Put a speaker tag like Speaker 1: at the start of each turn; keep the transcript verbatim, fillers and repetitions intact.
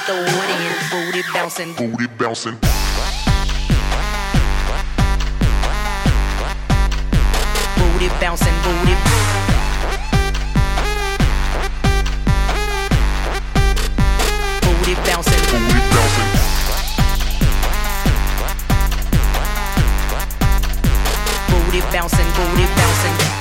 Speaker 1: throw it in. Booty bouncing, booty bouncing. Booty bouncing, booty. Booty bouncing, booty bouncing. Booty bouncing, booty bouncing.